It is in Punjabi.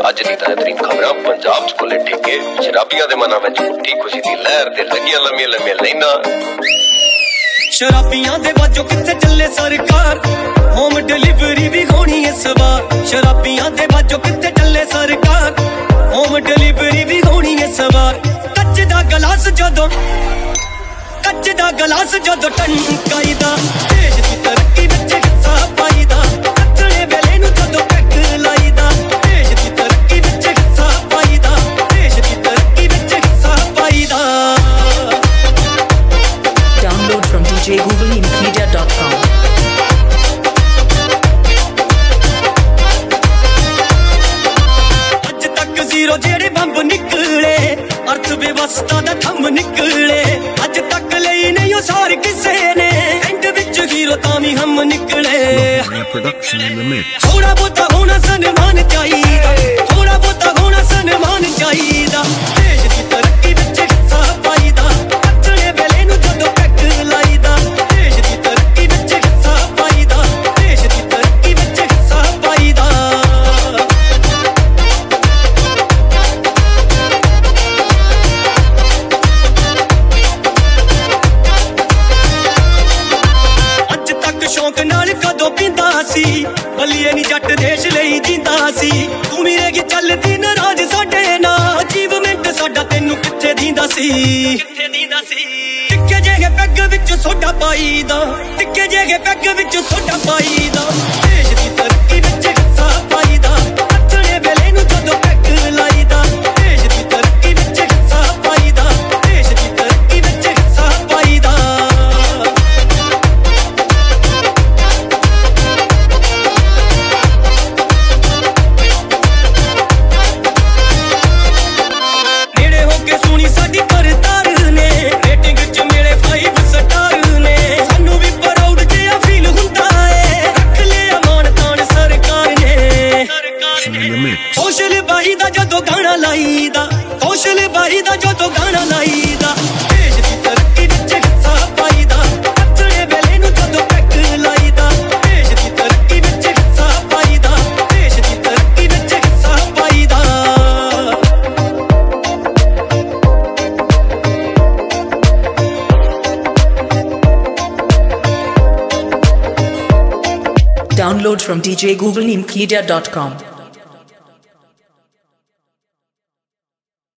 ਅੱਜ ਦੀ ਤਾਜ਼ਾ-ਤਰੀਨ ਖਬਰਾਂ ਪੰਜਾਬ ਚ ਕੋਲੇ ਠੇਕੇ ਸ਼ਰਾਬੀਆਂ ਦੇ ਮਨਾਂ ਵਿੱਚ ਉੱਠੀ ਖੁਸ਼ੀ ਦੀ ਲਹਿਰ ਤੇ ਲੱਗੀਆਂ ਲੰਮੀਆਂ ਲੰਮੀਆਂ ਲਾਈਨਾਂ ਸ਼ਰਾਬੀਆਂ ਦੇ ਬਾਜੋ ਕਿੱਥੇ ਚੱਲੇ ਸਰਕਾਰ ਹੋਮ ਡਿਲੀਵਰੀ ਵੀ ਹੋਣੀ ਇਸ ਵਾਰ ਸ਼ਰਾਬੀਆਂ ਦੇ ਬਾਜੋ ਕਿੱਥੇ ਚੱਲੇ ਸਰਕਾਰ ਹੋਮ ਡਿਲੀਵਰੀ ਵੀ ਹੋਣੀ ਇਸ ਵਾਰ ਕੱਚ ਦਾ ਗਲਾਸ ਜਦੋਂ ਟੰਕਾਈਦਾ ਦੇਸ਼ ਦੀ ਤਰੱਕੀ ਵਿੱਚ ਹਿੱਸਾ ਪਾਈਦਾ ਕੱਚੜੇ ਵੇਲੇ ਨੂੰ ਜਦੋਂ ਪੈਕ ਲਾਈਦਾ ਦੇਸ਼ ਦੀ ਤਰੱਕੀ ਵਿੱਚ ਹਿੱਸਾ ਪਾਈਦਾ ਦੇਸ਼ ਦੀ ਤਰੱਕੀ ਵਿੱਚ ਹਿੱਸਾ ਪਾਈਦਾ Download from djgooglemedia.com ਅੱਜ ਤੱਕ ਜ਼ੀਰੋ ਜਿਹੜੇ ਬੰਬ ਨਿਕਲੇ ਅਰਥ ਵਿਵਸਥਾ ਦਾ ਥੰਮ ਨਿਕਲੇ ਅੱਜ ਤੱਕ ਲਈ ਨਹੀਂ ਉਹ ਸਾਰ ਕਿਸੇ ਨੇ ਐਂਡ ਵਿੱਚ ਹੀਰੋ ਤਾਂ ਵੀ ਹਮ ਨਿਕਲੇ ਥੋੜਾ ਬਹੁਤਾ ਹੋਣਾ ਸਨਮਾਨ ਚਾਹੀਦਾ ਥੋੜਾ ਬਹੁਤਾ ਹੋਣਾ ਸਨਮਾਨ ਚਾਹੀਦਾ ਦੇਸ਼ ਦੀ ਤਰੱਕੀ ਵਿੱਚ ਹਿੱਸਾ ਪਾਈਦਾ ਕੱਚੜੇ ਵੇਲੇ ਨੂੰ ਜਦੋਂ ਪੈਕ ਲਾਈਦਾ ਦੇਸ਼ ਦੀ ਤਰੱਕੀ ਵਿੱਚ ਹਿੱਸਾ ਪਾਈਦਾ ਦੇਸ਼ ਦੀ ਤਰੱਕੀ ਵਿੱਚ ਹਿੱਸਾ ਪਾਈਦਾ ਸ਼ੌਂਕ ਨਾਲ ਕਦੋਂ ਪੀਂਦਾ ਸੀ ਬੱਲੀਏ ਨੀ ਜੱਟ ਦੇਸ਼ ਲਈ ਜਿੰਦਾ ਸੀ ਤੂੰ ਮਿਲੇਗੀ ਚੱਲਦੀ ਨਾਰਾਜ਼ ਸਾਡੇ ਨਾਲ ਅਚੀਵਮੈਂਟ ਸਾਡਾ ਤੈਨੂੰ ਕਿੱਥੇ ਦੀਂਦਾ ਸੀ ਟਿੱਕੇ ਜਿਹੇ ਪੈਗ ਵਿੱਚ ਸੋਡਾ ਪਾਈਦਾ ਟਿੱਕੇ ਜਿਹੇ ਪੈਗ ਵਿੱਚ ਸੋਡਾ ਪਾਈਦਾ ਦੇਸ਼ ਦੀ ਤਰੱਕੀ ਵਿੱਚ ਹਿੱਸਾ ਪਾਈਦਾ ਕੱਚੜੇ ਵੇਲੇ ਨੂੰ ਜਦੋਂ ਪੈਗ ਲਾਈਦਾ ਦੇਸ਼ ਦੀ ਤਰੱਕੀ ਵਿੱਚ ਹਿੱਸਾ ਪਾਈਦਾ ਦੇਸ਼ ਦੀ ਤਰੱਕੀ ਵਿੱਚ ਹਿੱਸਾ ਪਾਈਦਾ ਸਾਡੀ ਕਰਤਾਰ ਨੇ ਰੇਟਿੰਗ ਚ ਮੇਰੇ 5 ਸਟਾਰ ਨੇ ਸਾਨੂੰ ਵੀ ਪ੍ਰਾਊਡ ਜਿਹਾ ਫੀਲ ਹੁੰਦਾ ਏ ਰੱਖ ਲਿਆ ਮਾਣ ਤਾਣ ਸਰਕਾਰ ਨੇ ਕੌਸ਼ਲ ਬਾਈ ਦਾ ਜਦੋਂ ਗਾਣਾ ਲਾਈਦਾ ਕੌਸ਼ਲ ਬਾਈ ਦਾ ਜਦੋਂ ਗਾਣਾ ਲਾਈਦਾ ਦੇਸ਼ ਦੀ ਤਰੱਕੀ ਵਿੱਚ ਹਿੱਸਾ ਪਾਈਦਾ ਕੱਚੜੇ ਵੇਲੇ ਨੂੰ ਜਦੋਂ ਪੈਕ ਲਾਈਦਾ ਦੇਸ਼ ਦੀ ਤਰੱਕੀ ਵਿੱਚ ਹਿੱਸਾ ਪਾਈਦਾ ਦੇਸ਼ ਦੀ ਤਰੱਕੀ ਵਿੱਚ ਹਿੱਸਾ ਪਾਈਦਾ Download from djgooglemedia.com